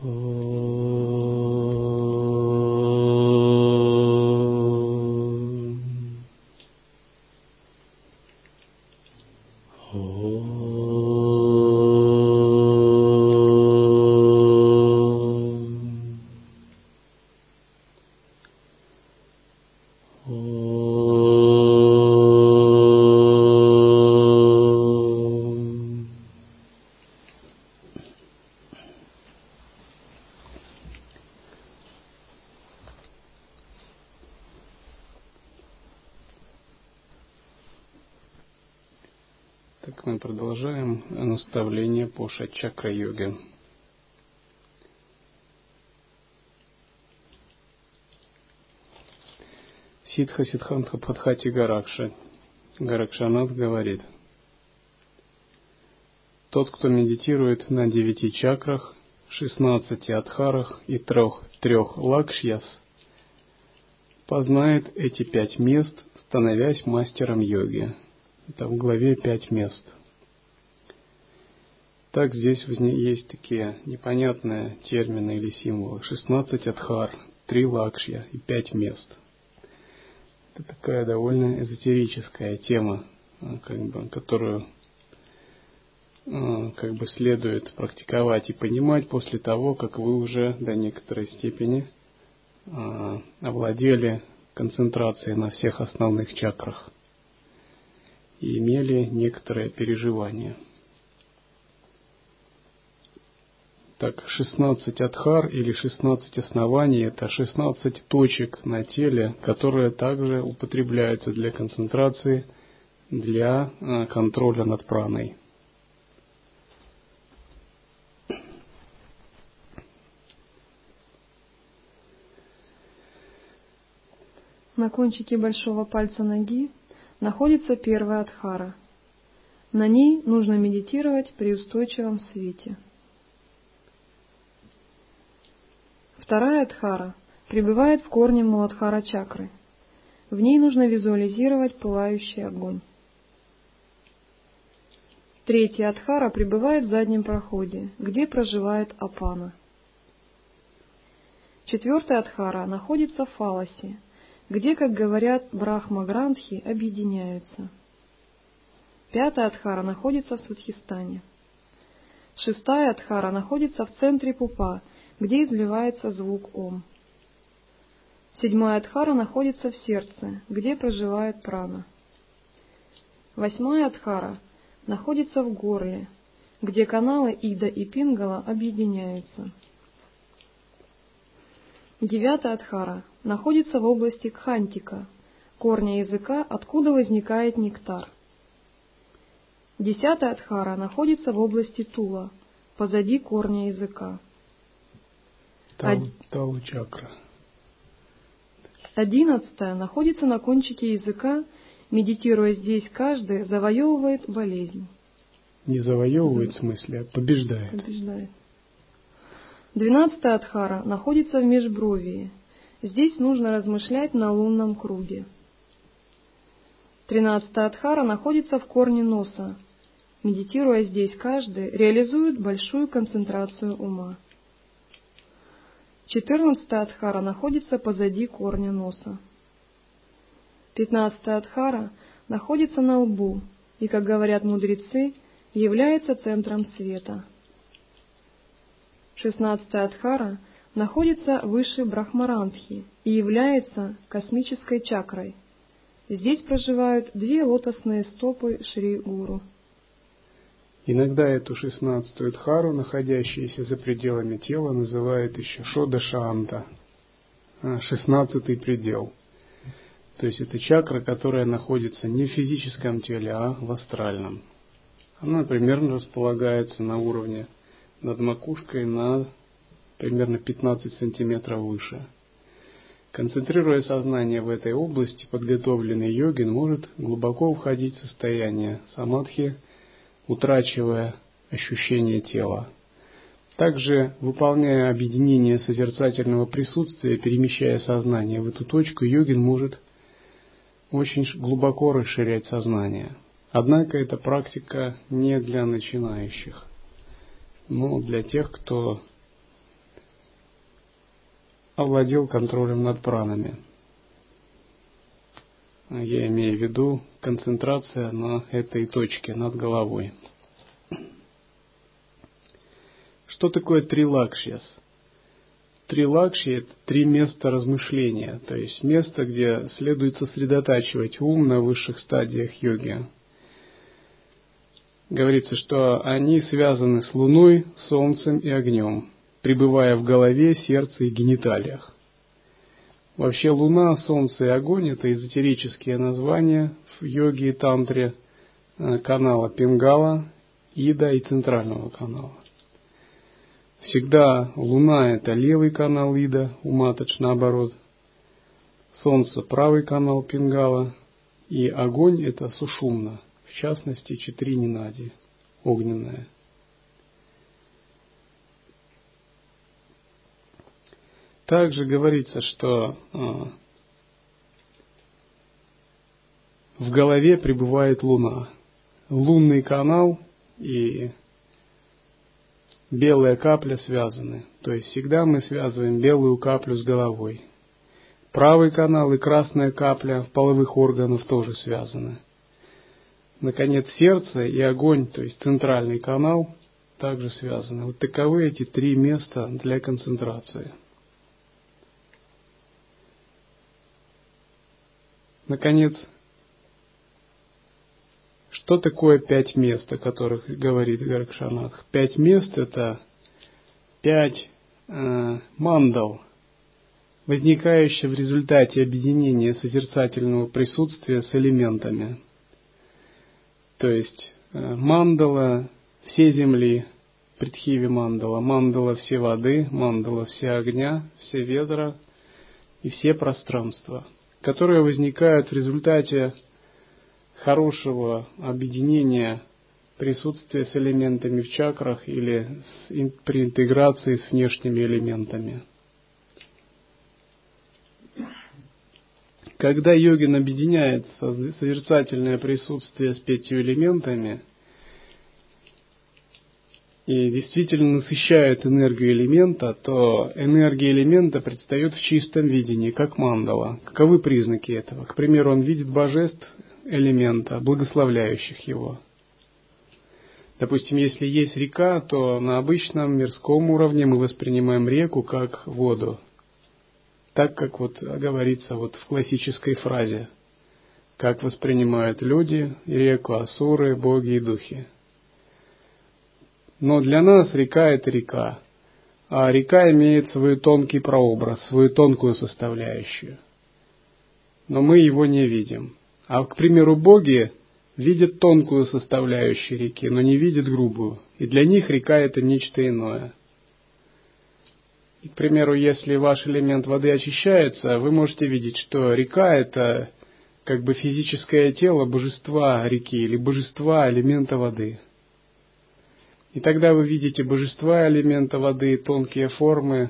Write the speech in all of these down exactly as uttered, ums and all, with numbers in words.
Так мы продолжаем наставление по шат-чакра-йоге. Сиддха Сиддхантха Бхадхати Гаракша Гаракшанат говорит: тот, кто медитирует на девяти чакрах, шестнадцати адхарах и трех, трех лакшьяс, познает эти пять мест, становясь мастером йоги. Это в главе пять мест. Так здесь есть такие непонятные термины или символы. шестнадцать адхар, три лакшья и пять мест. Это такая довольно эзотерическая тема, как бы, которую как бы следует практиковать и понимать после того, как вы уже до некоторой степени овладели концентрацией на всех основных чакрах и имели некоторое переживание. Так, шестнадцать адхар или шестнадцать оснований – это шестнадцать точек на теле, которые также употребляются для концентрации, для контроля над праной. На кончике большого пальца ноги находится первая адхара. На ней нужно медитировать при устойчивом свете. Вторая адхара пребывает в корне Муладхара чакры. В ней нужно визуализировать пылающий огонь. Третья адхара пребывает в заднем проходе, где проживает Апана. Четвертая адхара находится в фалосе, где, как говорят брахма-грантхи, объединяются. Пятая адхара находится в Свадхистане. Шестая адхара находится в центре пупа, где изливается звук Ом. Седьмая адхара находится в сердце, где проживает прана. Восьмая адхара находится в горле, где каналы Ида и Пингала объединяются. Девятая адхара находится в области Кхантика, корня языка, откуда возникает нектар. Десятая адхара находится в области Тула, позади корня языка. Тау, тау чакра. Одиннадцатая находится на кончике языка, медитируя здесь, каждый завоевывает болезнь. Не завоевывает в смысле, а побеждает. Побеждает. Двенадцатая адхара находится в межбровии. Здесь нужно размышлять на лунном круге. Тринадцатая адхара находится в корне носа. Медитируя здесь, каждый реализует большую концентрацию ума. Четырнадцатая адхара находится позади корня носа. Пятнадцатая адхара находится на лбу и, как говорят мудрецы, является центром света. Шестнадцатая адхара находится выше Брахмарандхи и является космической чакрой. Здесь проживают две лотосные стопы Шри Гуру. Иногда эту шестнадцатую дхару, находящуюся за пределами тела, называют еще Шодаша-анта, шестнадцатый предел. То есть это чакра, которая находится не в физическом теле, а в астральном. Она примерно располагается на уровне над макушкой на примерно пятнадцать сантиметров выше. Концентрируя сознание в этой области, подготовленный йогин может глубоко входить в состояние самадхи, утрачивая ощущение тела. Также, выполняя объединение созерцательного присутствия, перемещая сознание в эту точку, йогин может очень глубоко расширять сознание. Однако эта практика не для начинающих, но для тех, кто овладел контролем над пранами. Я имею в виду концентрация на этой точке над головой. Что такое трилакшьяс? Трилакшья – это три места размышления, то есть место, где следует сосредотачивать ум на высших стадиях йоги. Говорится, что они связаны с Луной, Солнцем и огнем, пребывая в голове, сердце и гениталиях. Вообще Луна, Солнце и огонь – это эзотерические названия в йоге и тантре канала Пингала, Ида и центрального канала. Всегда Луна – это левый канал Ида, у Матадж наоборот. Солнце – правый канал Пингала. И огонь – это Сушумна, в частности, Читрини Нади, огненная. Также говорится, что а, в голове пребывает Луна. Лунный канал и белая капля связаны. То есть всегда мы связываем белую каплю с головой. Правый канал и красная капля в половых органах тоже связаны. Наконец, сердце и огонь, то есть центральный канал, также связаны. Вот таковы эти три места для концентрации. Наконец, что такое пять мест, о которых говорит Горакшанатх? Пять мест – это пять э, мандал, возникающие в результате объединения созерцательного присутствия с элементами. То есть э, мандала – все земли, Притхиви мандала, мандала – все воды, мандала – все огня, все ветра и все пространства, которые возникают в результате хорошего объединения присутствия с элементами в чакрах или с, ин, при интеграции с внешними элементами. Когда йогин объединяет созерцательное присутствие с пятью элементами и действительно насыщает энергию элемента, то энергия элемента предстает в чистом видении, как мандала. Каковы признаки этого? К примеру, он видит божеств элемента, благословляющих его. Допустим, если есть река, то на обычном мирском уровне мы воспринимаем реку как воду. Так, как вот говорится вот в классической фразе. Как воспринимают люди реку, асуры, боги и духи. Но для нас река – это река. А река имеет свой тонкий прообраз, свою тонкую составляющую. Но мы его не видим. А, к примеру, боги видят тонкую составляющую реки, но не видят грубую. И для них река – это нечто иное. И, к примеру, если ваш элемент воды очищается, вы можете видеть, что река – это как бы физическое тело божества реки или божества элемента воды. И тогда вы видите божества элемента воды, тонкие формы,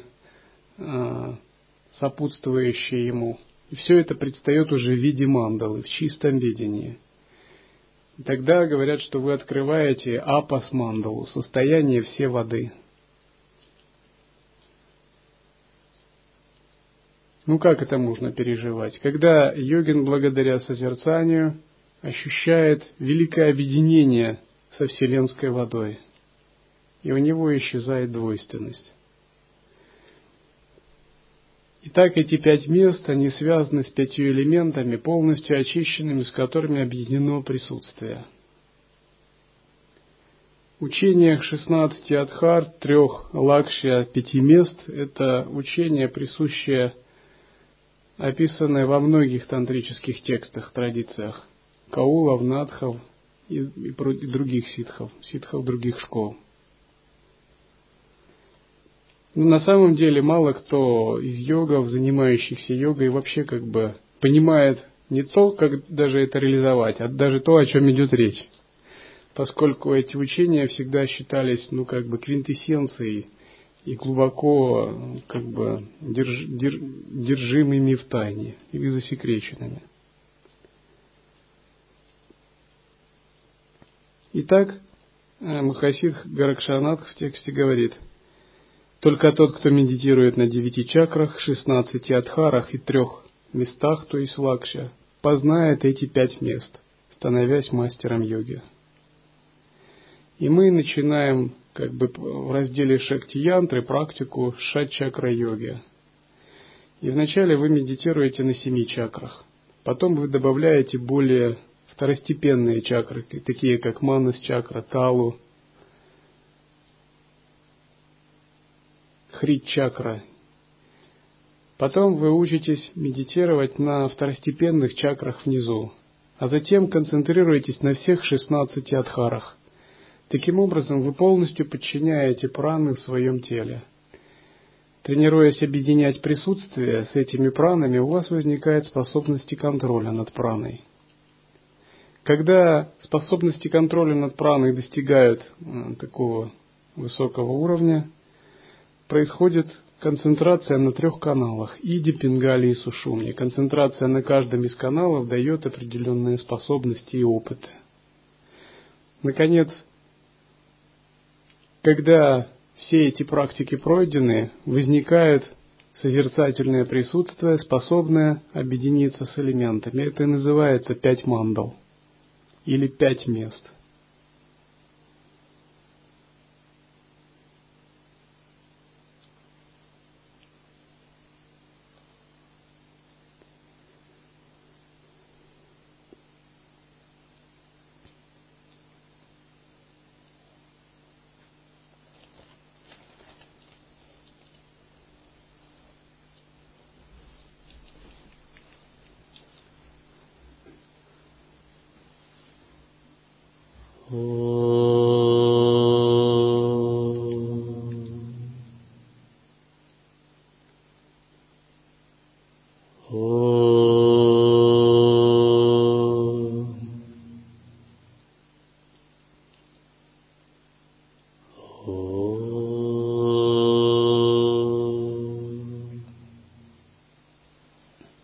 сопутствующие ему. И все это предстает уже в виде мандалы, в чистом видении. И тогда говорят, что вы открываете апас мандалу, состояние всей воды. Ну как это можно переживать? Когда йогин благодаря созерцанию ощущает великое объединение со вселенской водой, и у него исчезает двойственность. Итак, эти пять мест, они связаны с пятью элементами, полностью очищенными, с которыми объединено присутствие. В учениях шестнадцати адхар, трех лакшья, пяти мест – это учение, присущее, описанное во многих тантрических текстах, традициях каулов, надхов и, и других ситхов, ситхов других школ. Но на самом деле мало кто из йогов, занимающихся йогой, вообще как бы понимает не то, как даже это реализовать, а даже то, о чем идет речь. Поскольку эти учения всегда считались, ну, как бы квинтэссенцией и глубоко, как бы, держ, держ, держимыми в тайне или засекреченными. Итак, Махасидх Горакшанатх в тексте говорит: Только тот, кто медитирует на девяти чакрах, шестнадцати адхарах и трех местах, то есть лакшя, познает эти пять мест, становясь мастером йоги. И мы начинаем как бы в разделе Шакти-янтры практику шат-чакра-йоги. И вначале вы медитируете на семи чакрах. Потом вы добавляете более второстепенные чакры, такие как манас-чакра, талу, хрит-чакра. Потом вы учитесь медитировать на второстепенных чакрах внизу, а затем концентрируетесь на всех шестнадцати адхарах. Таким образом, вы полностью подчиняете праны в своем теле. Тренируясь объединять присутствие с этими пранами, у вас возникает способность контроля над праной. Когда способности контроля над праной достигают э, такого высокого уровня, происходит концентрация на трех каналах – Иди, Пингали и Сушумни. Концентрация на каждом из каналов дает определенные способности и опыты. Наконец, когда все эти практики пройдены, возникает созерцательное присутствие, способное объединиться с элементами. Это и называется пять мандал или пять мест. Oh